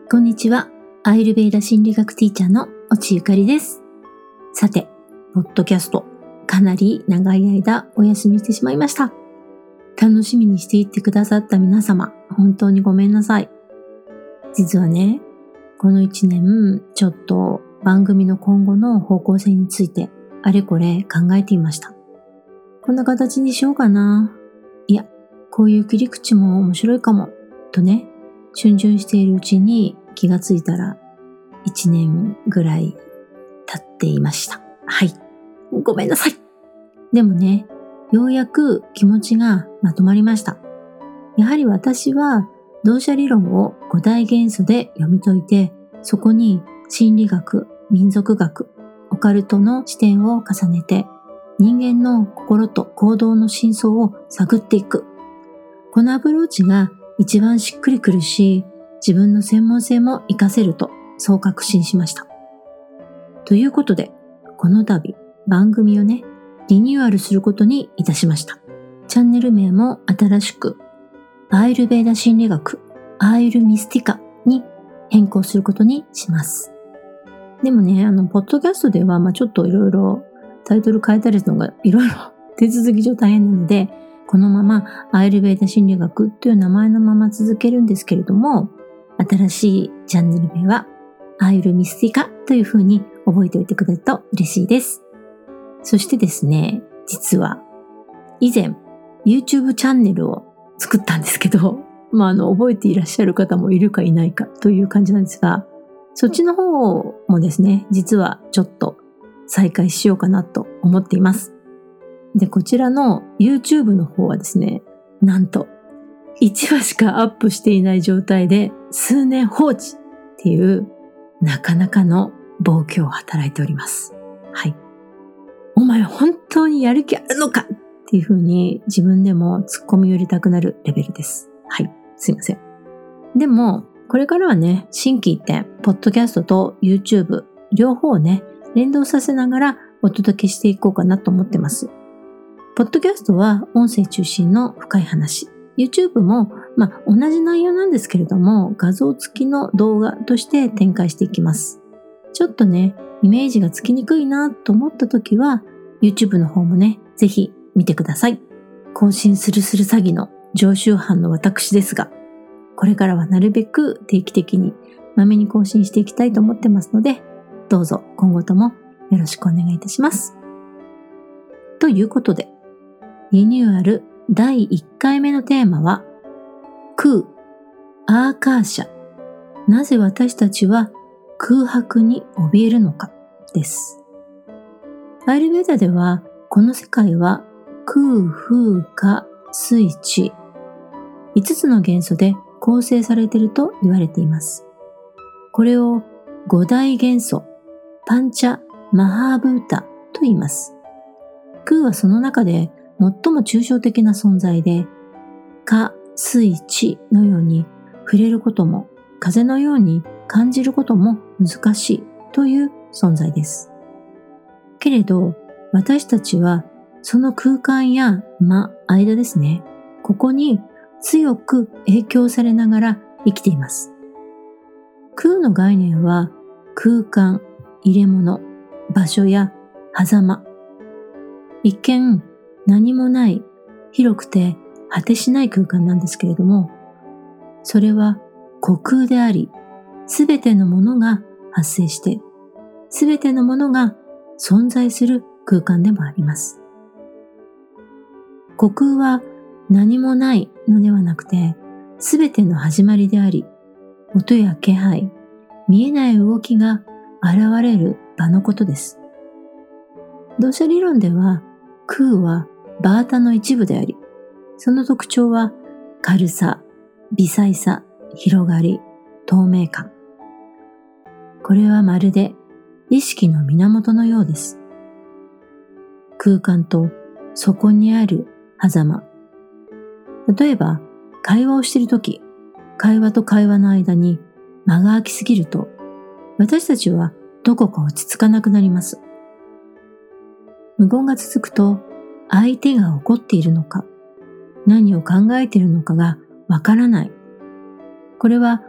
こんにちは。アイルベーダ心理学ティーチャーの越ゆかりです。さて、ポッドキャスト、かなり長い間お休みしてしまいました。楽しみにしていってくださった皆様、本当にごめんなさい。実はね、この1年、ちょっと番組の今後の方向性について、あれこれ考えていました。こんな形にしようかな。いや、こういう切り口も面白いかも。とね、逡巡しているうちに気がついたら1年ぐらい経っていました。はい。ごめんなさい。でもね、ようやく気持ちがまとまりました。やはり私は動写理論を5大元素で読み解いて、そこに心理学、民族学、オカルトの視点を重ねて、人間の心と行動の真相を探っていく。このアプローチが一番しっくりくるし、自分の専門性も活かせると、そう確信しました。ということで、この度、番組をね、リニューアルすることにいたしました。チャンネル名も新しく、アイルベーダ心理学、アイルミスティカに変更することにします。でもね、ポッドキャストでは、ちょっといろいろタイトル変えたりするのがいろいろ手続き上大変なので、このままアイルベーダ心理学という名前のまま続けるんですけれども、新しいチャンネル名はアイルミスティカという風に覚えておいてくれると嬉しいです。そしてですね、実は以前 YouTube チャンネルを作ったんですけど、覚えていらっしゃる方もいるかいないかという感じなんですが、そっちの方もですね、実はちょっと再開しようかなと思っています。で、こちらの YouTube の方はですね、なんと1話しかアップしていない状態で数年放置っていうなかなかの暴挙を働いております。はい。お前本当にやる気あるのかっていう風に自分でも突っ込み寄りたくなるレベルです。はい。すいません。でも、これからはね、心機一転、ポッドキャストと YouTube 両方をね、連動させながらお届けしていこうかなと思ってます。ポッドキャストは音声中心の深い話。YouTube も、同じ内容なんですけれども、画像付きの動画として展開していきます。ちょっとね、イメージがつきにくいなと思った時は、YouTube の方もね、ぜひ見てください。更新する詐欺の常習犯の私ですが、これからはなるべく定期的にまめに更新していきたいと思ってますので、どうぞ今後ともよろしくお願いいたします。ということで、リニューアル第1回目のテーマは、空、アーカーシャ、なぜ私たちは空白に怯えるのかです。アイルベーダでは、この世界は空、風、火、水、地、5つの元素で構成されていると言われています。これを5大元素、パンチャ・マハーブータと言います。空はその中で最も抽象的な存在で、火、水、地のように触れることも、風のように感じることも難しいという存在です。けれど、私たちはその空間や間ですね、ここに強く影響されながら生きています。空の概念は空間、入れ物、場所や狭間。一見何もない広くて果てしない空間なんですけれども、それは虚空であり、すべてのものが発生して、すべてのものが存在する空間でもあります。虚空は何もないのではなくて、すべての始まりであり、音や気配、見えない動きが現れる場のことです。動写理論では、空はバータの一部であり、その特徴は軽さ、微細さ、広がり、透明感。これはまるで意識の源のようです。空間とそこにある狭間。例えば、会話をしているとき、会話と会話の間に間が空きすぎると、私たちはどこか落ち着かなくなります。無言が続くと、相手が怒っているのか、何を考えているのかがわからない。これは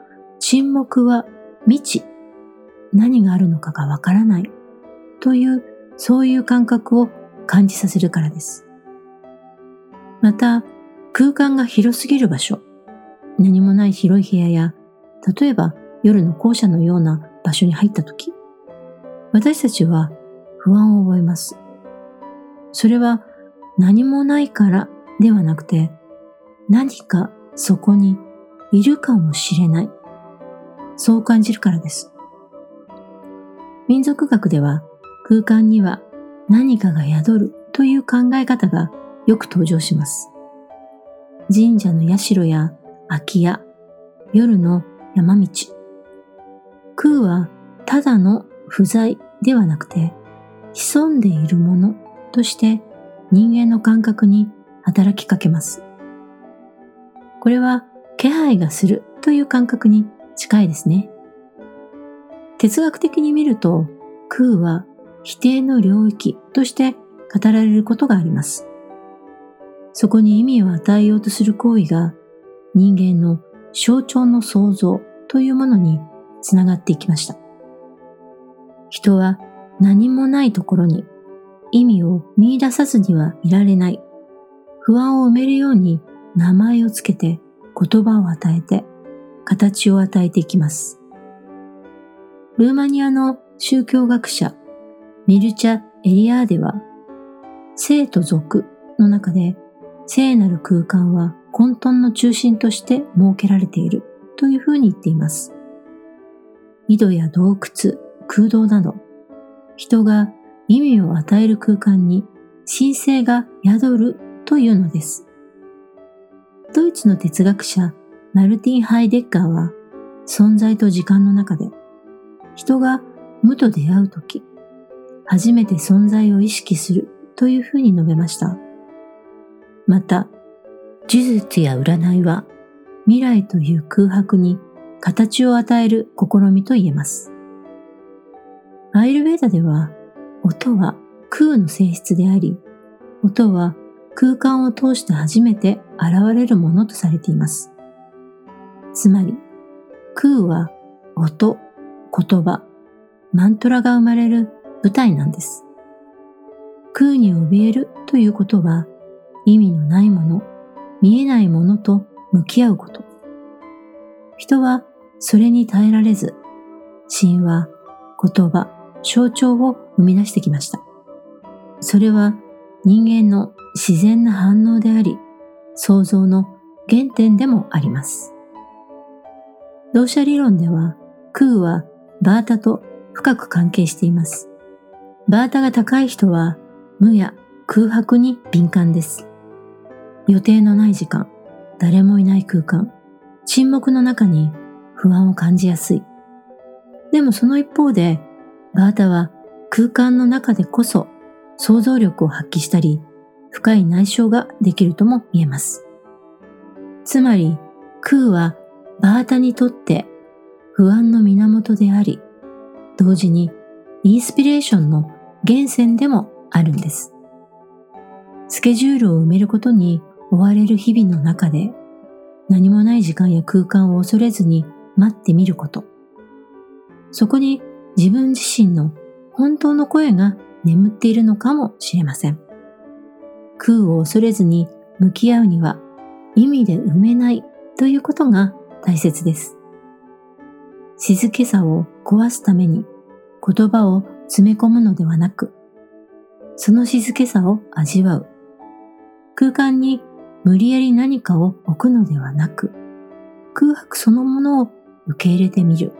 沈黙は未知、何があるのかがわからないという、そういう感覚を感じさせるからです。また、空間が広すぎる場所、何もない広い部屋や、例えば夜の校舎のような場所に入ったとき、私たちは不安を覚えます。それは何もないからではなくて、何かそこにいるかもしれない。そう感じるからです。民族学では空間には何かが宿るという考え方がよく登場します。神社の社や空き家、夜の山道。空はただの不在ではなくて、潜んでいるものとして人間の感覚に働きかけます。これは気配がするという感覚に近いですね。哲学的に見ると、空は否定の領域として語られることがあります。そこに意味を与えようとする行為が人間の象徴の創造というものにつながっていきました。人は何もないところに意味を見出さずにはいられない。不安を埋めるように名前をつけて言葉を与えて形を与えていきます。ルーマニアの宗教学者ミルチャ・エリアーデは生と俗の中で聖なる空間は混沌の中心として設けられているというふうに言っています。井戸や洞窟、空洞など人が意味を与える空間に神聖が宿るというのです。ドイツの哲学者マルティン・ハイデッガーは存在と時間の中で人が無と出会うとき初めて存在を意識するというふうに述べました。また、呪術や占いは未来という空白に形を与える試みと言えます。アイルベーダでは音は空の性質であり、音は空間を通して初めて現れるものとされています。つまり、空は音、言葉、マントラが生まれる舞台なんです。空に怯えるということは、意味のないもの、見えないものと向き合うこと。人はそれに耐えられず、神話、言葉、象徴を生み出してきました。それは人間の自然な反応であり、創造の原点でもあります。同社理論では、空はバータと深く関係しています。バータが高い人は無や空白に敏感です。予定のない時間、誰もいない空間、沈黙の中に不安を感じやすい。でもその一方で、バータは空間の中でこそ想像力を発揮したり、深い内省ができるとも言えます。つまり、空はバータにとって不安の源であり、同時にインスピレーションの源泉でもあるんです。スケジュールを埋めることに追われる日々の中で、何もない時間や空間を恐れずに待ってみること。そこに自分自身の本当の声が眠っているのかもしれません。空を恐れずに向き合うには意味で埋めないということが大切です。静けさを壊すために言葉を詰め込むのではなく、その静けさを味わう。空間に無理やり何かを置くのではなく、空白そのものを受け入れてみる。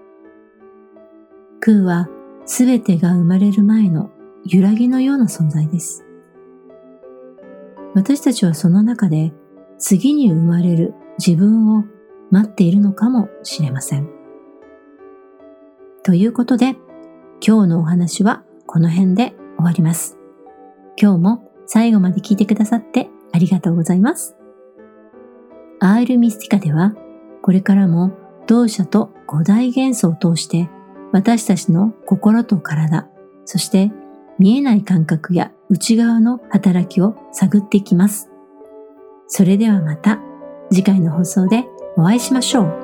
空はすべてが生まれる前の揺らぎのような存在です。私たちはその中で次に生まれる自分を待っているのかもしれません。ということで、今日のお話はこの辺で終わります。今日も最後まで聞いてくださってありがとうございます。アールミスティカでは、これからも同社と五大元素を通して私たちの心と体、そして見えない感覚や内側の働きを探っていきます。それではまた次回の放送でお会いしましょう。